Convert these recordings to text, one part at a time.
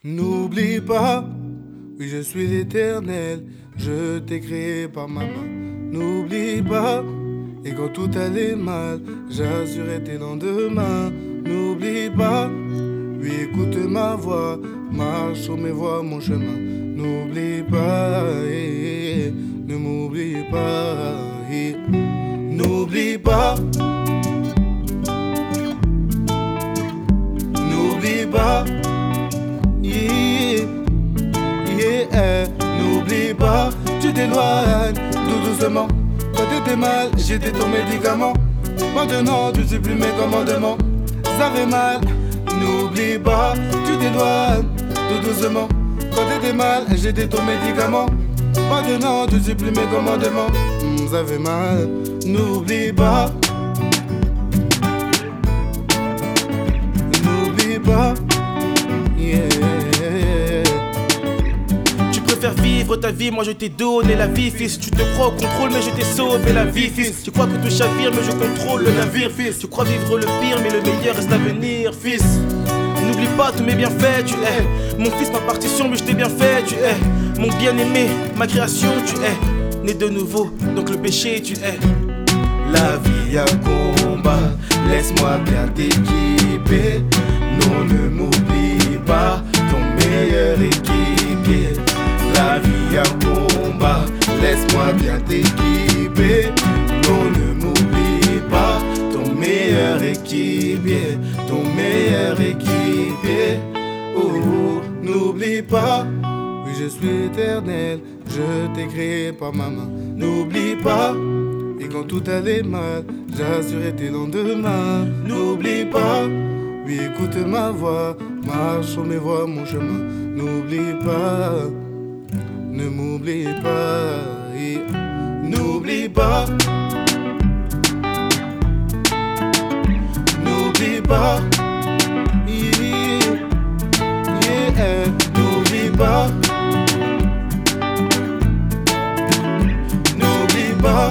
N'oublie pas, oui je suis l'Éternel, je t'ai créé par ma main. N'oublie pas, et quand tout allait mal, j'assurais tes lendemains. N'oublie pas, oui écoute ma voix, marche sur mes voies, mon chemin. N'oublie pas, ne m'oublie pas, n'oublie pas. N'oublie pas, n'oublie pas, tu t'éloignes tout doucement. Quand t'étais mal, j'étais ton médicament. Maintenant, tu suis plus mes commandements. Ça fait mal, n'oublie pas, tu t'éloignes tout doucement. Quand t'étais mal, j'étais ton médicament. Maintenant, tu suis plus mes commandements. Ça fait mal, n'oublie pas. N'oublie pas, Tu préfères vivre ta vie, moi je t'ai donné la vie, fils. Tu te crois au contrôle, mais je t'ai sauvé la vie, fils. Tu crois que tout chavire, mais je contrôle le navire, fils. Tu crois vivre le pire, mais le meilleur reste à venir, fils. N'oublie pas tous mes bienfaits, tu es mon fils, ma partition, mais je t'ai bien fait, tu es mon bien-aimé, ma création, tu es né de nouveau, donc le péché, tu es. La vie a combat, laisse-moi bien t'équiper. Non, ne m'oublie pas, ton meilleur équipier. La vie a combat, laisse-moi bien t'équiper. Non, ne m'oublie pas, ton meilleur équipier. Ton meilleur équipier. Oh, n'oublie pas, oui je suis éternel, je t'ai créé par ma main. N'oublie pas, et quand tout allait mal, j'assurais tes lendemains. N'oublie pas, oui écoute ma voix, marche sur mes voies, mon chemin. N'oublie pas, ne m'oublie pas, n'oublie pas. N'oublie pas, n'oublie pas. N'oublie pas.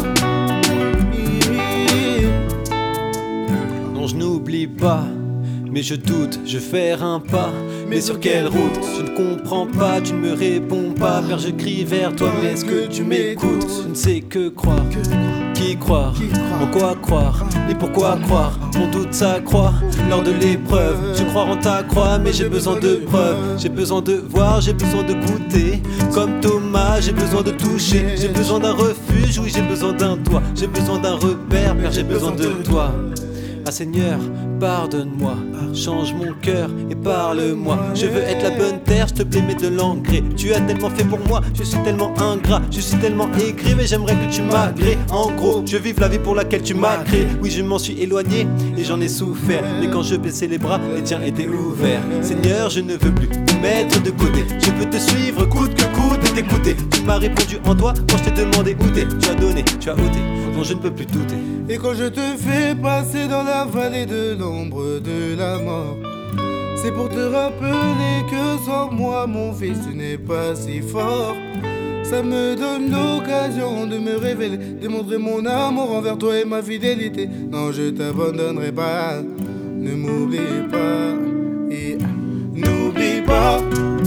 Non, je n'oublie pas, mais je doute, je fais un pas. Mais sur quelle route? Je ne comprends pas, tu ne me réponds pas. Car je crie vers toi, mais est-ce que tu m'écoutes? Je ne sais que croire, qui croire, en quoi croire, et pourquoi croire? Mon doute s'accroît lors de l'épreuve. Je crois en ta croix, mais j'ai besoin de preuves. J'ai besoin de voir, j'ai besoin de goûter. Comme Thomas, j'ai besoin de toucher. J'ai besoin d'un refuge, oui j'ai besoin d'un toit. J'ai besoin d'un repère, Père j'ai besoin de toi. Ah Seigneur, pardonne-moi, change mon cœur et parle-moi. Je veux être la bonne terre, je te plaît, mets de l'engrais. Tu as tellement fait pour moi, je suis tellement ingrat, je suis tellement aigri, mais j'aimerais que tu m'agrées. En gros, je vive la vie pour laquelle tu m'as créé. Oui, je m'en suis éloigné et j'en ai souffert. Mais quand je baissais les bras, les tiens étaient ouverts. Seigneur, je ne veux plus te mettre de côté. Je veux te suivre coûte que coûte et t'écouter. Tu m'as répondu en toi quand je t'ai demandé où t'es. Tu as donné, tu as ôté, non je ne peux plus douter. Et quand je te fais passer dans la vallée de l'ombre de la mort, c'est pour te rappeler que sans moi, mon fils, tu n'es pas si fort. Ça me donne l'occasion de me révéler, démontrer mon amour envers toi et ma fidélité. Non, je t'abandonnerai pas, ne m'oublie pas, et n'oublie pas.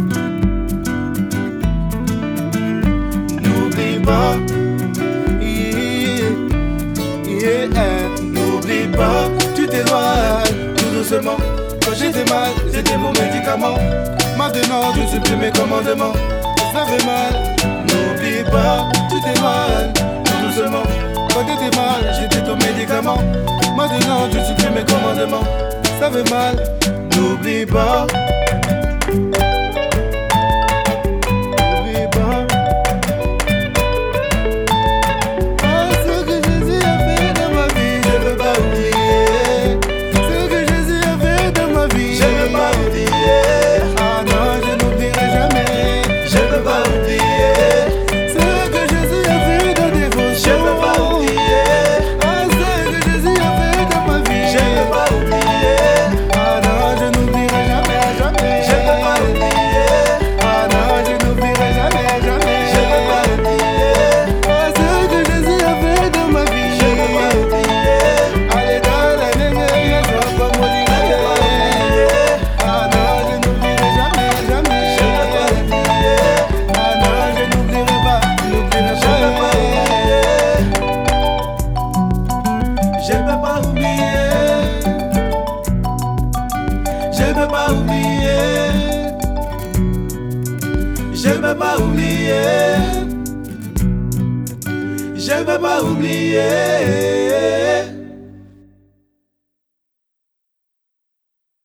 N'oublie pas, n'oublie pas, tu t'éloignes tout doucement. Quand j'étais mal, c'était mon médicament. Maintenant, je suis plus mes commandements. Ça fait mal, n'oublie pas, tu t'éloignes tout doucement. Quand t'étais mal, j'étais ton médicament. Maintenant, je suis plus mes commandements. Ça fait mal, n'oublie pas. Je Je ne peux pas oublier. Je ne peux pas oublier. Je ne peux pas oublier.